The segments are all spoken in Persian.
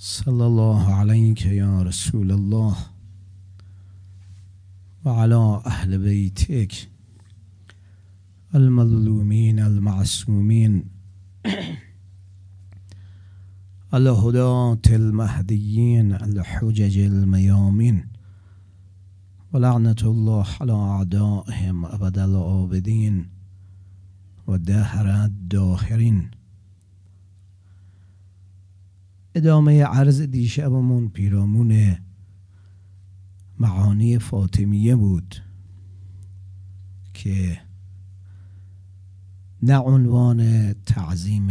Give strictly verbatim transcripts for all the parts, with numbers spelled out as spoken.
صلى الله عليك يا رسول الله وعلى أهل بيتك المظلومين المعصومين الهداة المهديين الحجج الميامين ولعنة الله على أعدائهم أبد الآبدين ودهر الداهرین. ادامه عرض دیشبمون پیرامون معانی فاطمیه بود که نه عنوان تعظیم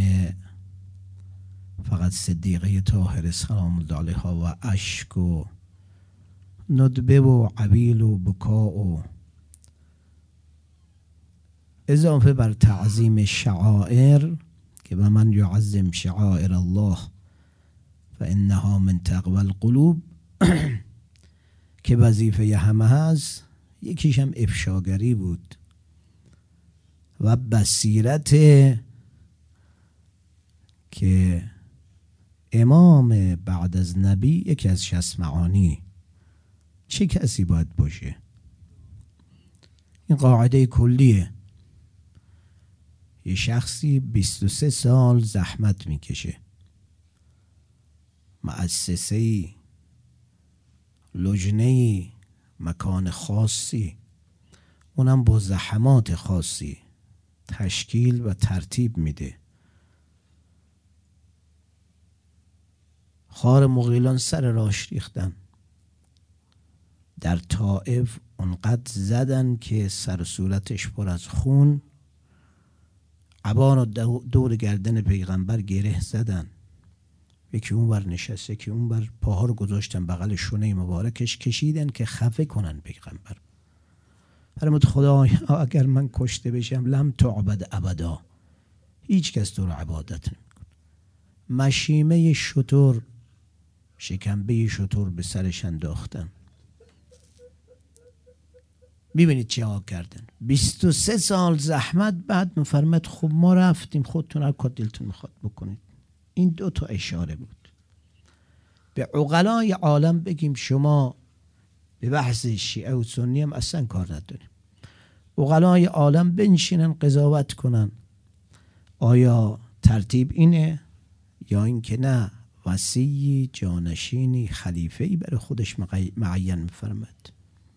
فقط صدیقه طاهره سلام الله علیها و اشک و ندبه و عبیل و بکا و اضافه بر تعظیم شعائر که و من یعظم شعائر الله فانها من تقوی القلوب که وظیفه همه هست، یکیش هم افشاگری بود و بصیرت که امام بعد از نبی یکی از شصت معانی چه کسی باید باشه. این قاعده کلیه. یه شخصی بیست و سه سال زحمت میکشه، مؤسسه‌ای، لجنه‌ای، مکان خاصی، اونم با زحمات خاصی تشکیل و ترتیب میده. خار مغیلان سر راش ریختن، در طائف اونقدر زدن که سر و صورتش پر از خون، عبا رو دور گردن پیغمبر گره زدن، یکی اون بر نشسته که اون بر پاها رو گذاشتن بغل شونه مبارکش کشیدن که خفه کنن پیغمبر. فرمود خدا اگر من کشته بشم لم تعبد ابدا، هیچ کس تو رو عبادت نمیکنه. مشیمه شتر، شکمبه شتر به سرش انداختن. میبینید چه ها کردن. بیست و سه سال زحمت بعد مفرمت خب ما رفتیم، خودتون هر کار دلتون میخواد بکنید. این دو تا اشاره بود. به عقلای عالم بگیم شما به بحث شیعه و سنی هم اصلا کار نداریم. عقلای عالم بنشینن قضاوت کنن آیا ترتیب اینه یا این که نه وصی جانشینی خلیفه‌ای برای خودش معین میفرمد.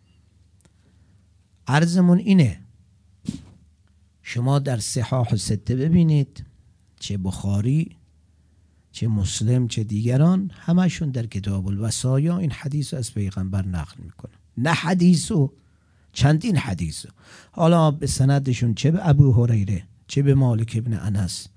عرضمون اینه شما در صحاح سته ببینید، چه بخاری چه مسلم چه دیگران همشون در کتاب الوصایا این حدیث از پیغمبر نقل میکنن. نه حدیثو، چندین حدیثو، حالا به سندشون چه به ابو هریره چه به مالک ابن انس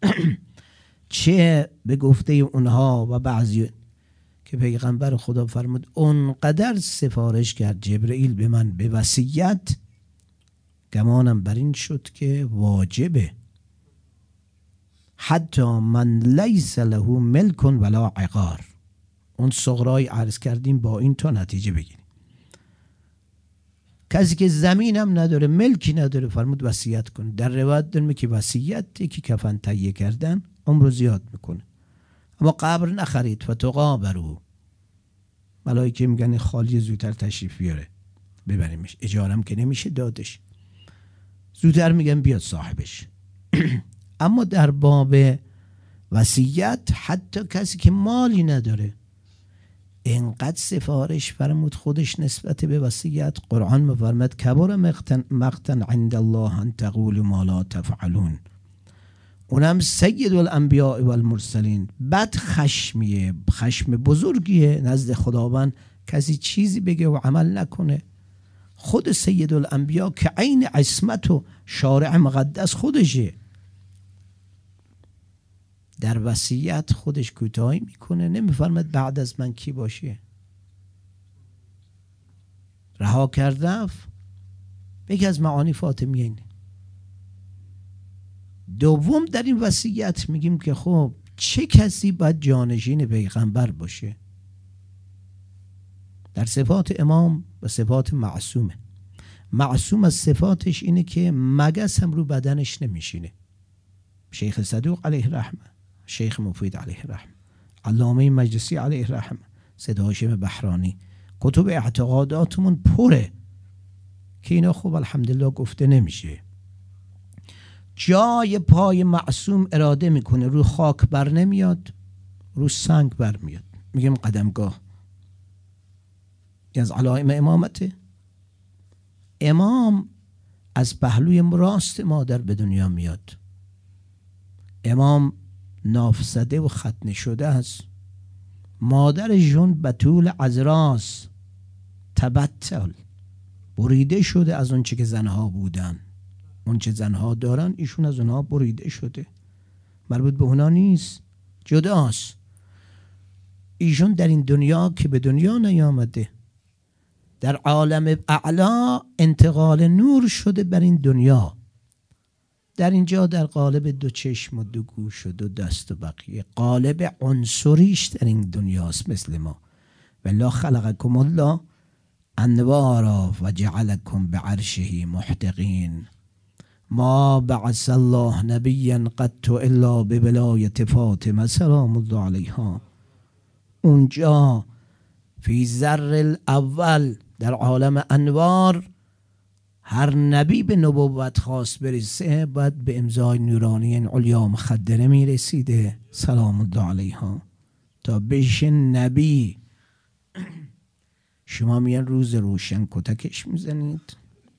چه به گفته اونها و بعضی که پیغمبر خدا فرمود اونقدر سفارش کرد جبرئیل به من به وصیت، گمانم بر این شد که واجبه، حتی من لیس له ملک ولا عقار. اون صغرای عرض کردیم با این تا نتیجه بگیریم. کسی که زمینم نداره ملکی نداره فرمود وصیت کن. در روایت داریم که وصیت که کفن تهیه کردن عمر زیاد میکنه، اما قبر نخرید فتقابرو. ملائکه میگن خالی زودتر تشریف بیاره ببریمش، اجارم که نمیشه دادش، زودتر میگن بیاد صاحبش. اما در باب وصیت حتی کسی که مالی نداره اینقدر سفارش فرمود خودش نسبت به وصیت. قرآن مفرمد کبر مقتا عند الله ان تقولوا ما لا تفعلون. اونم سید الانبیاء و المرسلین. بد خشمیه، خشم بزرگیه نزد خداوند کسی چیزی بگه و عمل نکنه. خود سید الانبیاء که عین عصمت و شارع مقدس خودشه، در وصیت خودش کوتاهی میکنه، نمیفرماد بعد از من کی باشه. رها کرده. یکی از معانی فاطمیه اینه. دوم در این وصیت میگیم که خب چه کسی باید جانشین پیغمبر باشه. در صفات امام و صفات معصومه. معصوم از صفاتش اینه که مگس هم رو بدنش نمیشینه. شیخ صدوق علیه رحمه، شیخ مفید علیه رحمه، علامه مجلسی علیه رحمه، سید هاشم بهرانی، کتب اعتقاداتمون پره که اینا خوب الحمدلله گفته نمیشه. جای پای معصوم اراده میکنه رو خاک بر نمیاد، رو سنگ بر میاد، میگیم قدمگاه. از علائم امامته. امام از پهلوی راست مادر به دنیا میاد. امام ناف زده و ختنه شده است. مادر جون بتول عذراست، تبتل، بریده شده از اون چه که زنها بودن. اون چه زنها دارن ایشون از اونها بریده شده، مربوط به اونا نیست، جداست. ایشون در این دنیا که به دنیا نیامده، در عالم اعلا انتقال نور شده بر این دنیا. در اینجا در قالب دو چشم و دو گوش و دو دست و بقیه، قالب عنصریش در این دنیاست مثل ما. والله خلقکم الله انوارا و جعلکم بعرشه محتقین. ما بعث الله نبیا قط الا بولایت فاطمه سلام الله علیها. اونجا فی ذر الاول در عالم انوار هر نبی به نبوت خواست برسه باید به امضای نورانی علیا مخدره میرسیده سلام الله علیها تا بشه نبی. شما میان روز روشن کتکش میزنید.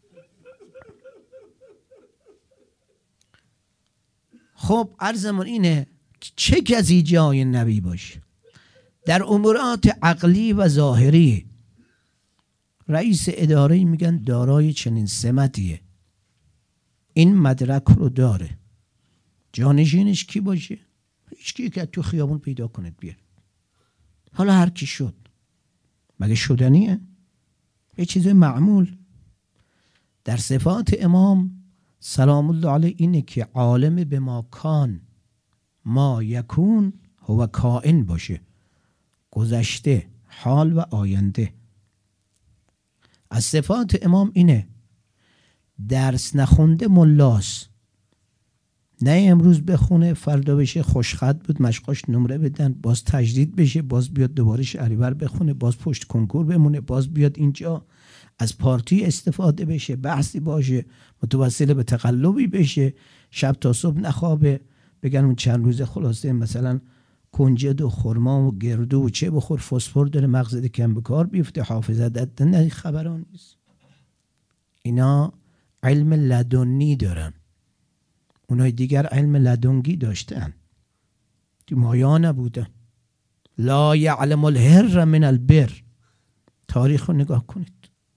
خب عرضمون اینه چه کسی جای نبی باشه در امورات عقلی و ظاهری، رئیس اداره میگن دارای چنین سمتیه، این مدرک رو داره، جانشینش کی باشه؟ هیچ کی که تو خیابون پیدا کنید بیار. حالا هر کی شد مگه شدنیه؟ یه چیز معمول. در صفات امام سلام الله علیه اینه که عالم به ما کان ما یکون هو کائن باشه، گذشته، حال و آینده. از صفات امام اینه درس نخونده ملاست، نه امروز بخونه فردا بشه خوشخط بود مشقاش نمره بدن، باز تجدید بشه، باز بیاد دوباره شهریور بخونه، باز پشت کنکور بمونه، باز بیاد اینجا از پارتی استفاده بشه، بحثی باشه، متوسل به تقلبی بشه، شب تا صبح نخوابه، بگن اون چند روزه خلاصه مثلا کنجد و خرما و گردو و چه بخور، فسفر داره، مغزت کم به کار بیفته، حافظت نه، خبران نیست. اینا علم لدنی دارن، اونای دیگر علم لدنگی داشتن، مایا نبودن. لا یعلم الهر من البر. تاریخ رو نگاه کنید.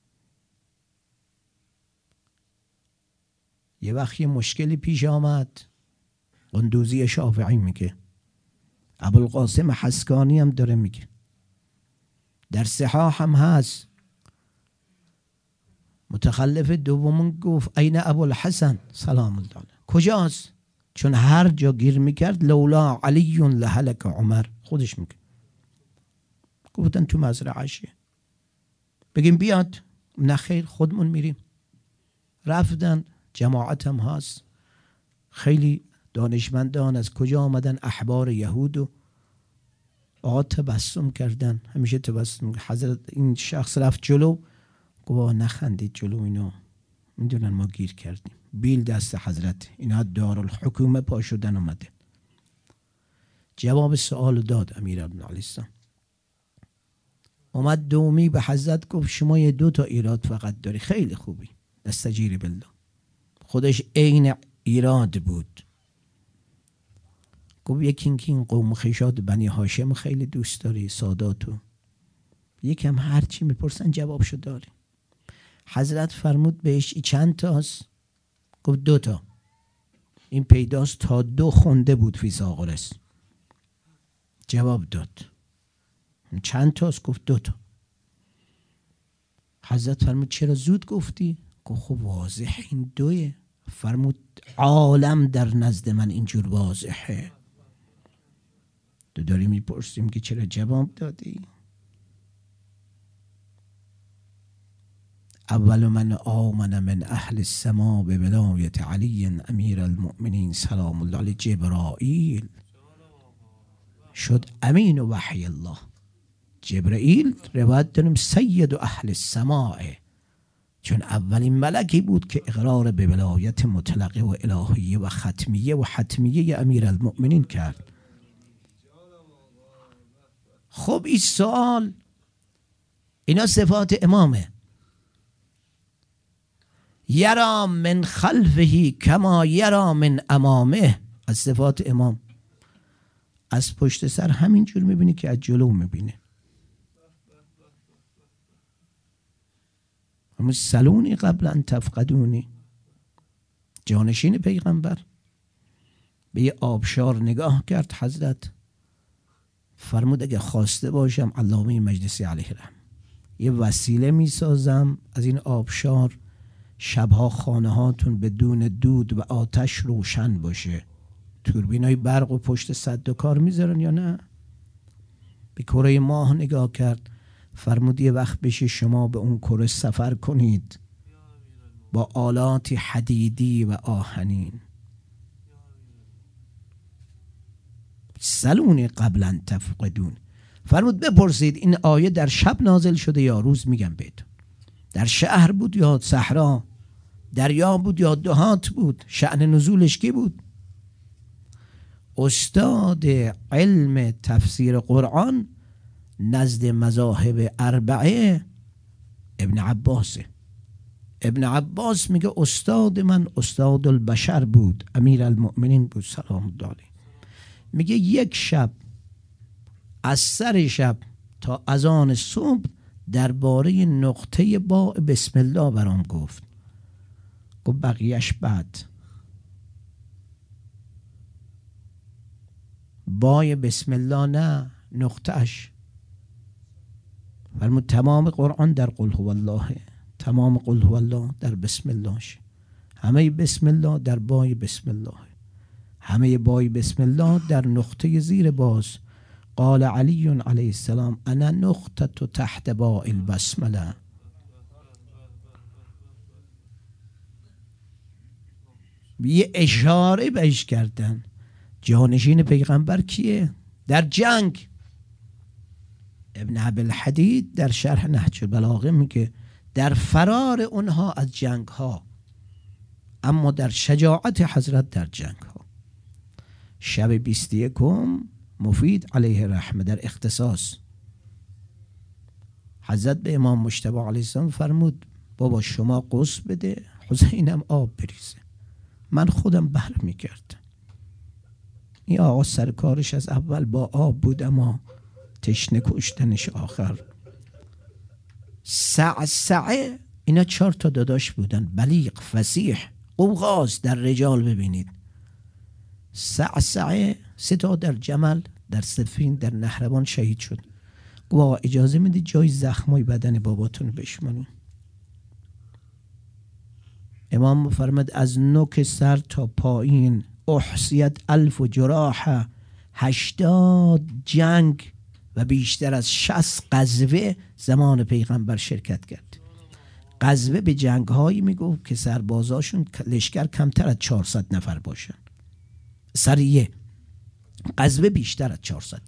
یه وقت یه مشکلی پیش آمد، قندوزی شافعی میگه، ابوالقاسم حسکانی هم داره میگه، در صحاح هم هست. متخلف دومون گفت این ابوالحسن سلام الله علیه کجاست؟ چون هر جا گیر میکرد لولا علی لهلک عمر، خودش میگه. گفتن تو مزرعه‌شه، بگیم بیاد، نه خیر خودمون میریم. رفتن، جماعت هم هست، خیلی دانشمندان از کجا آمدن، احبار یهود، و آقا تبسم کردن، همیشه تبسم. حضرت این شخص رفت جلو، گفت نخندید جلو اینا، میدونن ما گیر کردیم، بیل دست حضرت، اینا دارالحکومه پا شدن اومده. جواب سوال داد امیر ابن علی السلام، اومد دومی به حضرت گفت شما یه دو تا ایراد فقط داری، خیلی خوبی، استجیری بالله. خودش عین ایراد بود. گفت یکی اینکه این قوم خیشات بنی هاشم خیلی دوست داری، ساداتو، یکم هرچی میپرسن جوابشو داری. حضرت فرمود بهش ای چند تاست؟ گفت دو تا. این پیداست تا دو خونده بود فی ساغرس. جواب داد چند تاست؟ گفت دو تا. حضرت فرمود چرا زود گفتی؟ گفت خب واضح این دویه. فرمود عالم در نزد من اینجور واضحه. تو داری میپرسیم که چرا جواب دادی؟ اول من آمن من اهل السما به ولایت علی امیر المؤمنین سلام الله علیه جبرائیل. شد امین و وحی الله. جبرئیل روایت داریم سید و اهل السماء، چون اولین ملکی بود که اقرار به ولایت مطلقه و الهیه و ختمیه و حتمیه امیر المؤمنین کرد. خب این سوال، اینا صفات امامه. یرا من خلفه کما یرا من امامه، از صفات امام. از پشت سر همین جور میبینی که از جلو میبینه. همون سلونی قبل ان تفقدونی، جانشین پیغمبر به یه آبشار نگاه کرد حضرت، فرمود اگه خواسته باشم علامه مجلسی علیه رحم یه وسیله میسازم از این آبشار شبها خانه هاتون بدون دود و آتش روشن باشه. توربینای برق و پشت صد و کار میذارن یا نه؟ به کره ماه نگاه کرد، فرمود یه وقت بشه شما به اون کره سفر کنید با آلات حدیدی و آهنین. سلونی قبلا تفقدون. فرمود بپرسید این آیه در شب نازل شده یا روز؟ میگم بهتون در شهر بود یا صحرا، دریا بود یا دهات بود، شأن نزولش کی بود؟ استاد علم تفسیر قرآن نزد مذاهب اربعه ابن عباسه. ابن عباس میگه استاد من استاد البشر بود، امیر المؤمنین بود سلام الله علیه. میگه یک شب از سر شب تا اذان صبح درباره نقطه با بسم الله برام گفت. گفت بقیهش بعد. بای بسم الله نه، نقطهش. فرمود تمام قرآن در قل هو الله، تمام قل هو الله در بسم الله شه. همه بسم الله در بای بسم الله، همه بای بسم الله در نقطه زیر باز. قال علی علیه السلام انا نقطه تحت با البسمله. یه اشاره بهش کردن. جانشین پیغمبر کیه؟ در جنگ. ابن عبدالحدید در شرح نهج البلاغه میگه در فرار اونها از جنگ ها، اما در شجاعت حضرت در جنگ ها. شب بیست و یکم مفید علیه رحمه در اختصاص حضرت به امام مجتبی علیه السلام فرمود بابا شما غسل بده، حسینم آب بریزه. من خودم بر میکردم. این آقا سرکارش از اول با آب بود اما تشنه کشتنش آخر. سعسعه اینا چهار تا داداش بودن، بلیغ، فصیح، قوقاز. در رجال ببینید سعسعه سه تا در جمل، در سفین، در نهروان شهید شد. بابا اجازه میدید جای زخمای بدن باباتون بشمانیم؟ امام فرمود از نوک سر تا پایین احصیت الف و جراحه، هشتاد جنگ و بیشتر از شصت غزوه زمان پیغمبر شرکت کرد. غزوه به جنگ هایی میگفت که سربازاشون لشکر کمتر از چهارصد نفر باشن. سریه غزوه بیشتر از چهارصد.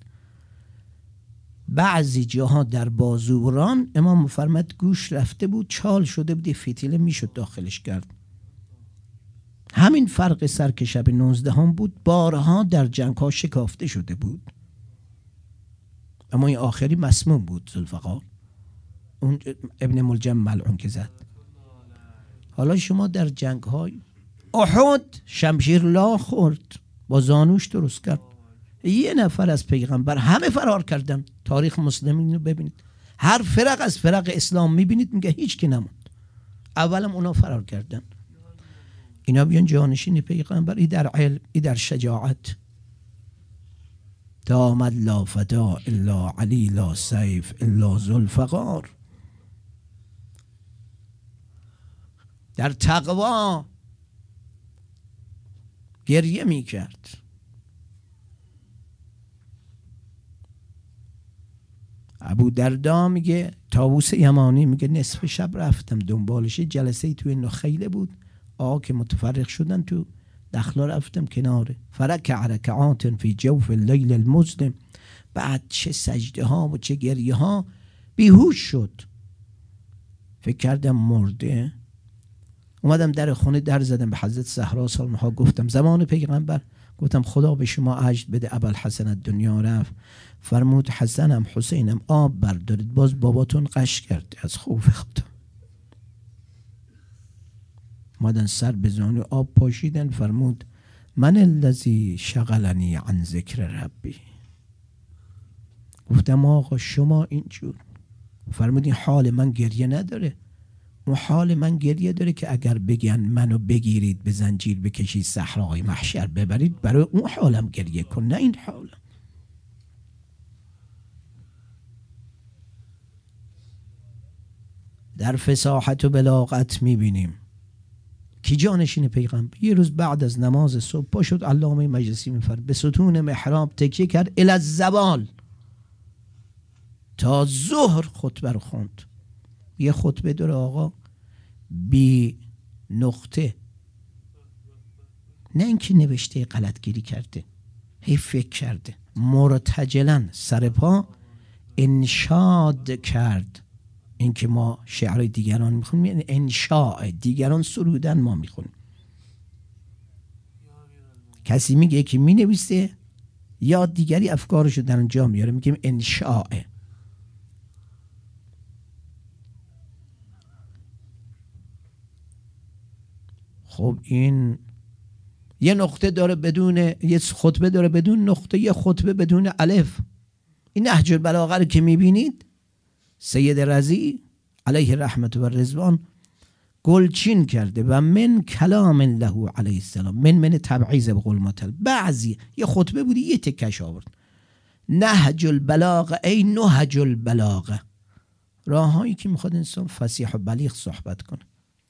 بعضی جاها در بازوران امام فرمود گوش رفته بود، چال شده بود، فتیله میشد داخلش کرد. همین فرق سر که شب نوزده هم بود بارها در جنگ ها شکافته شده بود، اما این آخری مسموم بود. ذوالفقار اون ابن ملجم ملعون که زد. حالا شما در جنگ های احد شمشیر لا خورد، با زانوش درست کرد. یه نفر از پیغمبر، همه فرار کردن. تاریخ مسلمین رو ببینید، هر فرق از فرق اسلام میبینید میگه هیچ کی نموند، اولم اونا فرار کردن. اینا بیان جانشین پیغمبر. ای در علم، ای در شجاعت. دامد لا فدا الا علی لا سیف الا ذوالفقار. در تقوا گریه می کرد. ابو دردا میگه، طاووس یمانی میگه نصف شب رفتم دنبالش، جلسه توی نخیله بود، آقا که متفرق شدن تو دخلا رفتم کناره. فرکع رکعات فی جوف اللیل المظلم، بعد چه سجده ها و چه گریه ها. بیهوش شد، فکر کردم مرده. اومدم در خونه در زدم به حضرت زهرا سلام ها، گفتم زمان پیغمبر، گفتم خدا به شما عجل بده، ابوالحسن از دنیا رفت. فرمود حسنم حسینم آب بردارید. باز باباتون قش کرده از خوف خدا. اومدن سر به زانو آب پاشیدن. فرمود من الذی شغلنی عن ذکر ربی. گفتم آقا شما اینجور. فرمود این حال من گریه نداره، اون حال من گریه داره که اگر بگن منو بگیرید به زنجیر بکشید صحرای محشر ببرید، برای اون حالم گریه کن، نه این حالم. در فصاحت و بلاغت میبینیم کی جانشین پیغمبر. یه روز بعد از نماز صبح پا شد، علامه مجلسی میفرماید به ستون محراب تکیه کرد الی الزوال، تا ظهر خطبه رو خوند. یه خطبه داره آقا بی نقطه، نه اینکه نوشته غلطگیری کرده، هی فکر کرده، مرتجلا سر پا انشاد کرد. اینکه ما شعر دیگران میخونیم یعنی انشاء، دیگران سرودن ما میخونیم. کسی میگه که مینویسه یا دیگری افکارشو در اونجا میاره، میگیم انشاء. خب این یه نقطه داره بدون، یه خطبه داره بدون نقطه، یه خطبه بدون الف. این نهج البلاغه رو که میبینید سید رضی علیه رحمت و رضوان گلچین کرده و من کلام له علیه السلام، من من تبعیض به قول مطلب. بعضی یه خطبه بودی یه تکش آورد. نهج البلاغه ای نهج البلاغه، راههایی که میخواد انسان فصیح و بلیغ صحبت کنه.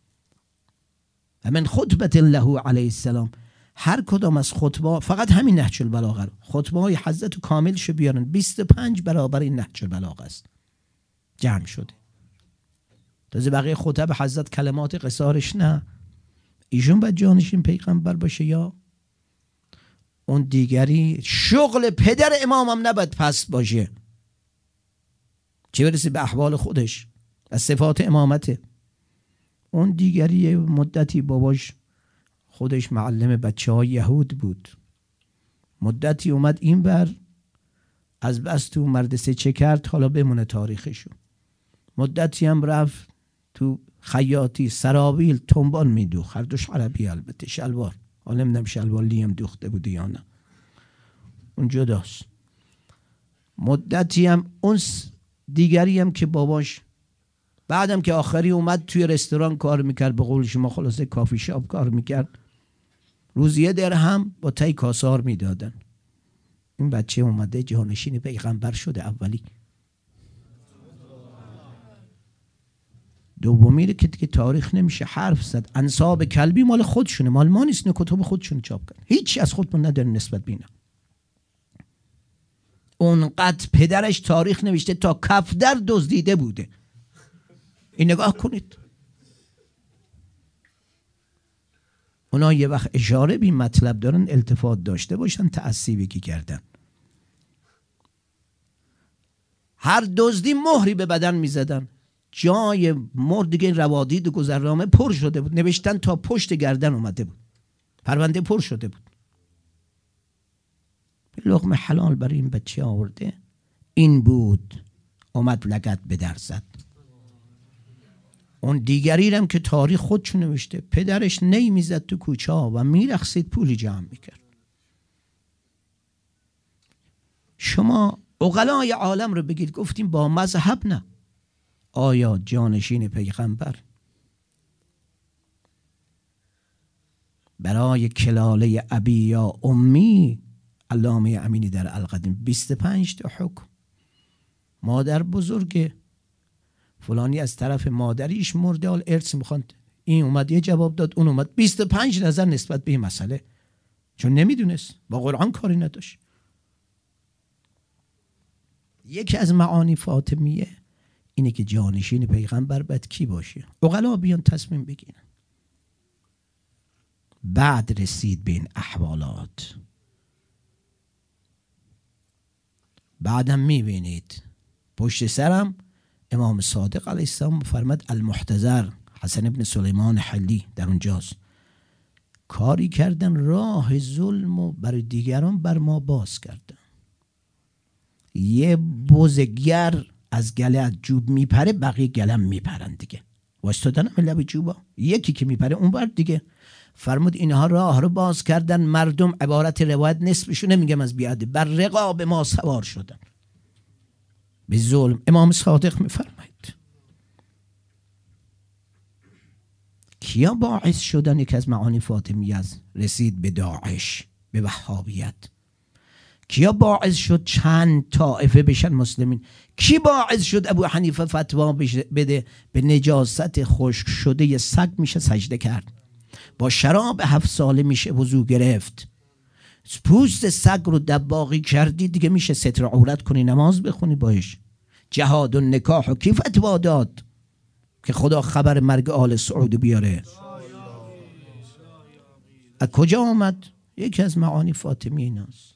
و من خطبت له علیه السلام، هر کدام از خطبه، فقط همین نهج البلاغه رو، خطبه های حضرت کامل شو بیارن، بیست و پنج برابر این نهج البلاغه است جمع شده. تازه بقیه خطب حضرت کلمات قصارش نه. ایشون باید جانشین پیغمبر باشه یا اون دیگری شغل پدر امام هم نباید پست باشه، چه برسه به احوال خودش و صفات امامته. اون دیگری مدتی باباش خودش معلم بچه های یهود بود، مدتی اومد این بر از بس تو مدرسه چه کرد، حالا بمونه تاریخشو. مدتی هم رفت تو خیاطی سرابیل تنبال میدوخت، هر دوش عربی البته، شلوار، حالا نمیدونم شلوار لیم دوخته بود یا نه، اون جداست. مدتی هم اون دیگری هم که باباش بعدم که آخری اومد توی رستوران کار میکرد، به قول شما خلاصه کافی شاپ کار میکرد، روزی یه درهم با تای کاسار میدادن. این بچه اومده جانشین پیغمبر شده اولی. دومی رو که دیگه تاریخ نمیشه حرف زد. انساب کلبی مال خودشونه، مال ما نیست، نه کتب خودشون چاپ کردن، هیچی از خودمون نداره نسبت بینا. اونقدر پدرش تاریخ نوشته تا کفدر دزدیده بوده. این نگاه کنید. اونا یه وقت اشاره بی مطلب دارن، التفات داشته باشن، تعصیبی که کردن. هر دزدی مهری به بدن میزدن، جای مهر دیگه روادید و گذرنامه پر شده بود، نوشتن تا پشت گردن اومده بود، پرونده پر شده بود. لقمه حلال برای این بچه آورده، این بود اومد لگد به در زد. اون دیگری هم که تاریخ خودشو نوشته، پدرش نی میزد تو کوچه ها و میرخصید پولی جمع میکرد. شما عقلای عالم رو بگید، گفتیم با مذهب نه، آیا جانشین پیغمبر برای کلاله ابی یا امی، علامه امینی در القدیم بیست و پنج تا حکم، مادر بزرگ فلانی از طرف مادریش مرده، حال ارث میخواد، این اومد یه جواب داد، اون اومد بیست و پنج نظر نسبت به این مسئله، چون نمیدونست، با قرآن کاری نداشت. یکی از معانی فاطمیه اینه که جانشین پیغمبر باید کی باشه؟ عقلا بیان تصمیم بگیرن. بعد رسید به این احوالات. بعدم میبینید پشت سرم امام صادق علیه السلام فرمود المحتضر حسن ابن سلیمان حلی در اونجاست، کاری کردن راه ظلم و برای دیگران بر ما باز کردن. یه بزگر از گله از جوب میپره، بقیه گلم میپرن دیگه، واسطادن هم لب جوبا، یکی که میپره اون بر دیگه. فرمود اینها راه رو باز کردن، مردم عبارت روایت نصفشون نمیگم از بیاده بر رقاب ما سوار شدن به ظلم. امام صادق میفرماید کیا باعث شدن؟ یک از معانی فاطمیه از رسید به داعش، به وهابیت. کیا باعث شد چند طائفه بشن مسلمین؟ کی باعث شد ابو حنیفه فتوا بده به نجاست خشک شده ی سگ میشه سجده کرد، با شراب هفت ساله میشه وضو گرفت، پوست سگ رو دباغی کردی دیگه میشه ستر عورت کنی نماز بخونی باش. جهاد و نکاح و کی فتوا داد که خدا خبر مرگ آل سعود بیاره؟ از کجا آمد؟ یکی از معانی فاطمی ایناست.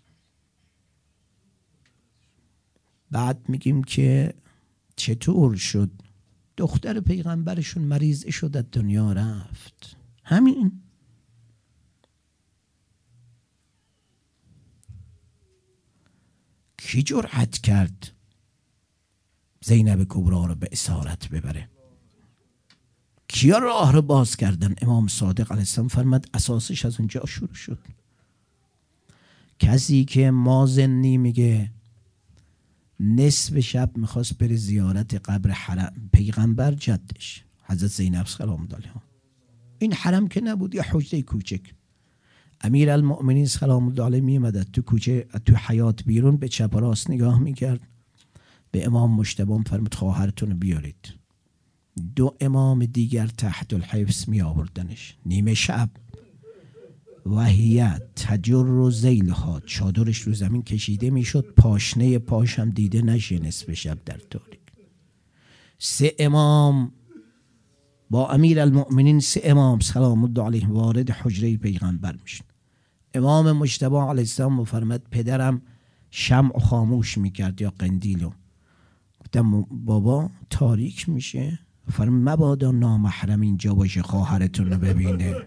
بعد میگیم که چطور شد دختر پیغمبرشون مریض شد از دنیا رفت. همین کی جرأت کرد زینب کبرا رو به اسارت ببره؟ کیا راه رو باز کردن؟ امام صادق علیه السلام فرمود اساسش از اونجا شروع شد. کسی که مازنی میگه نصف شب میخواست بره زیارت قبر حرم پیغمبر جدش حضرت زینب سلام الله علیها، این حرم که نبود، یه حجره کوچک. امیر المؤمنین سلام الله علیه میامد تو کوچه تو حیات بیرون به چپ و راست نگاه میکرد، به امام مجتبی فرمود خواهرتون رو بیارید. دو امام دیگر تحت الحفظ می آوردنش نیمه شب، وحیت تجر و زیلها، چادرش رو زمین کشیده میشد پاشنه پاش هم دیده نشه نصف شب در تاریک. سه امام با امیر المؤمنین، سه امام سلام الله علیه وارد حجره پیغمبر میشن. امام مجتبی علیه السلام فرمود پدرم شمع خاموش میکرد یا قندیلو. گفتم بابا تاریک میشه؟ فرمود مبادا نامحرم اینجا باشه خواهرتون رو ببینه.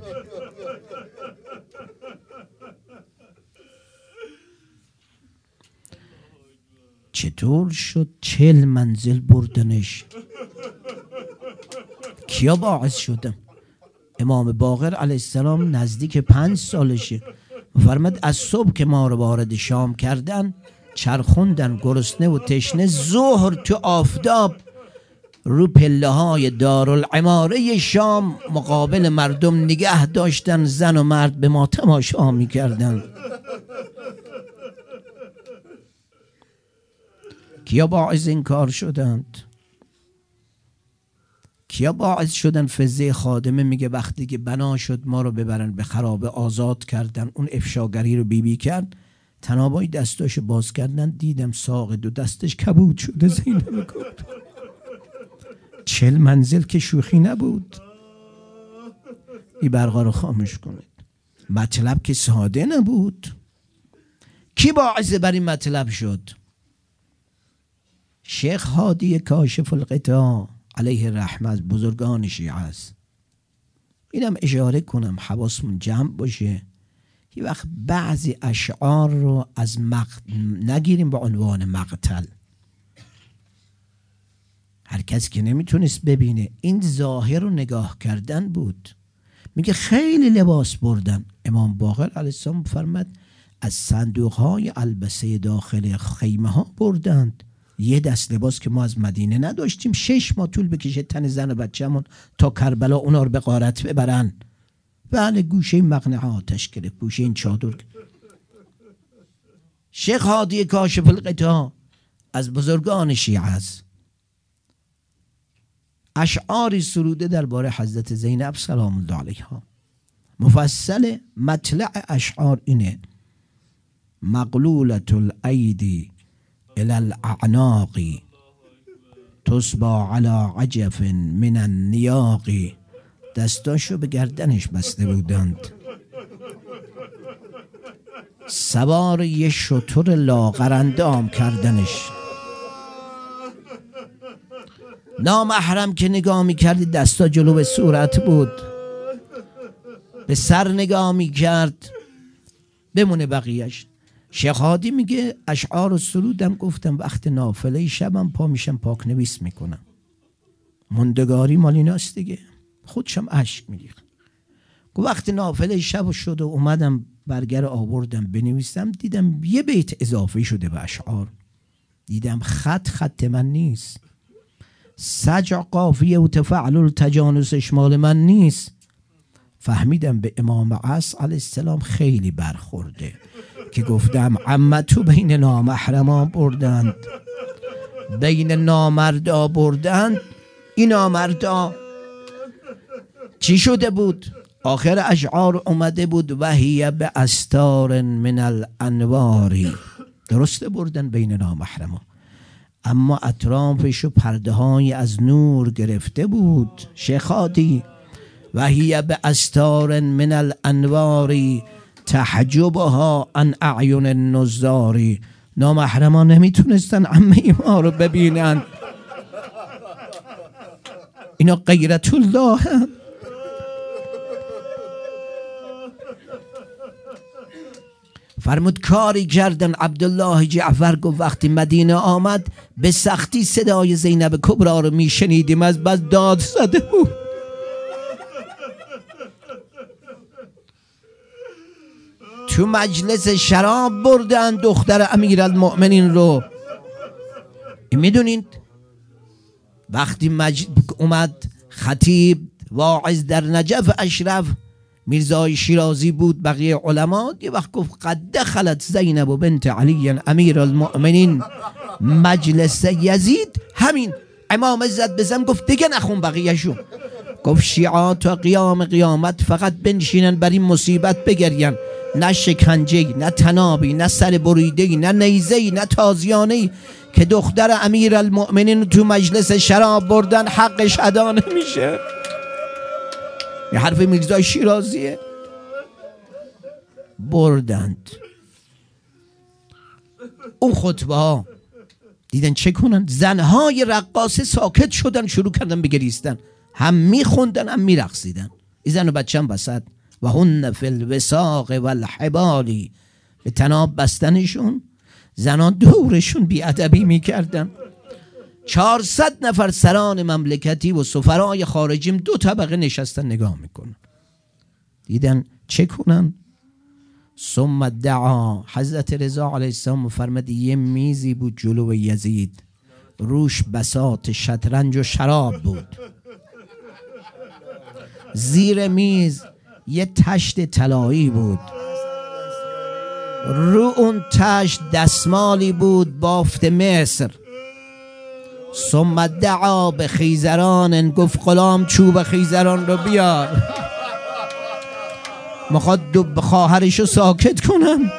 چطور شد چل منزل بردنش؟ کیا باعث شدم؟ امام باقر علیه السلام نزدیک پنج سالشه، فرمود از صبح که ما رو وارد شام کردن چرخوندن گرسنه و تشنه، ظهر تو آفتاب رو پله های دارالعماره شام مقابل مردم نگه داشتن، زن و مرد به ما تماشا می کردن. کیا باعث این کار شدند؟ کیا باعث شدن؟ فزه خادمه میگه وقتی که بنا شد ما رو ببرن به خرابه آزاد کردن، اون افشاگری رو بیبی کرد، تنابای دستاشو باز کردن دیدم ساق دو دستش کبود شده. زینب گفت چل منزل که شوخی نبود. این برقا رو خاموش کنید. مطلب که ساده نبود. کی باعث بر این مطلب شد؟ شیخ هادی کاشف الغطا علیه رحمه از بزرگان شیعه است. اینم اشاره کنم حواسمون جمع باشه، یه وقت بعضی اشعار رو از مقت... نگیریم به عنوان مقتل. هر کس که نمیتونست ببینه، این ظاهر رو نگاه کردن بود. میگه خیلی لباس بردن. امام باقر علیه السلام فرمود از صندوق های البسه داخل خیمه ها بردند. یه دست لباس که ما از مدینه نداشتیم، شش ماه طول بکشه تن زن و بچه‌مون تا کربلا اونا رو به غارت ببرن. بله گوشه مقنعه آتش گرفت، گوشه این چادر. شیخ هادی کاشف الغطا از بزرگان شیعه است. اشعاری سروده درباره حضرت زینب سلام الله علیها. مفصل مطلع اشعار اینه: مقلولة الایدی الى الاعناق تصبا على عجف من النیاق. دستاشو به گردنش بسته بودند. سوار یه شتر لاغر اندام کردنش. نامحرم که نگاه میکردی دستا جلو به صورت بود، به سر نگاه میکرد، بمونه بقیهش. شیخ هادی میگه اشعار و سرودم گفتم وقت نافله شبم پا میشم پاک نویس میکنم، مندگاری مال ایناست دیگه. خودشم اشک میریخت. وقت نافله شب شد و اومدم برگر آوردم بنویسم، دیدم یه بیت اضافه شده به اشعار. دیدم خط خط من نیست، سجع قافیه و تفعل التجانسش مال من نیست. فهمیدم به امام عصر علیه السلام خیلی برخورده که گفتم عمتو بین نامحرمان بردند، بین نامردا بردند. این نامردا چی شده بود؟ آخر اشعار اومده بود وحی به استار من الانواری، درسته بردن بین نامحرمان، اما اطرافشو پرده های از نور گرفته بود. شیخ هادی وحی به استار من الانواری تحجبها عن اعین النظاری. نامحرمان نمیتونستن عمه ما رو ببینن، اینا غیرت الله. فرمود کاری کردن. عبدالله جعفر گفت وقتی مدینه آمد به سختی صدای زینب کبرا رو میشنیدیم، از بس داد زده بود. تو مجلس شراب بردن دختر امیرالمؤمنین رو. میدونید وقتی مج... اومد خطیب واعظ در نجف اشرف، میرزای شیرازی بود، بقیه علما، یه وقت گفت قد دخلت زینب و بنت علی امیر المؤمنین مجلس یزید. همین امام زد بزن گفت دیگه نخون بقیهشو. گفت شیعا تا قیام قیامت فقط بنشینن بر این مصیبت بگرین، نه شکنجه‌ای، نه تنابی، نه سر بریده‌ای، نه نیزه‌ای، نه تازیانه‌ای، که دختر امیر المؤمنین تو مجلس شراب بردن حقش ادا نمیشه. یه حرف میرزای شیرازیه. بردند اون خطبه ها، دیدن چه کنن؟ زنهای رقاصه ساکت شدن، شروع کردن بگریستن، هم میخوندن هم میرقصیدن. این زن و بچه هم بسد و هن فی الوساق و الحبالی، به تناب بستنشون زنان دورشون بیادبی میکردن. چهارصد نفر سران مملکتی و سفرای خارجیم دو طبقه نشستن نگاه میکنن. دیدن چه کنن؟ ثم دعا. حضرت رضا علیه السلام فرمود یه میزی بود جلو یزید، روش بساط شطرنج و شراب بود، زیر میز یه تشت طلایی بود، رو اون تشت دستمالی بود بافت مصر. ثم دعا به خیزران، گفت غلام چوب خیزران رو بیار، میخواد دو خواهرشو ساکت کنم.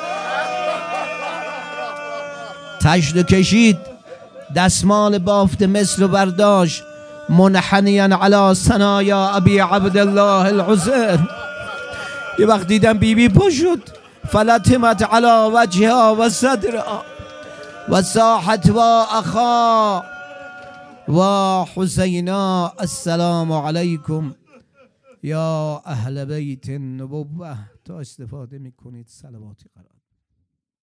تشت کشید، دستمال بافت مصر رو برداشت، منحنیاً علی ثنایا ابی عبدالله الحسین. یه وقت دیدم بی بی پا شد، فلتمت علی وجهها و صدرها و صاحت و اخا و حسینا السلام علیکم یا اهل بیت النبوه. تا استفاده میکنید صلواتی قرار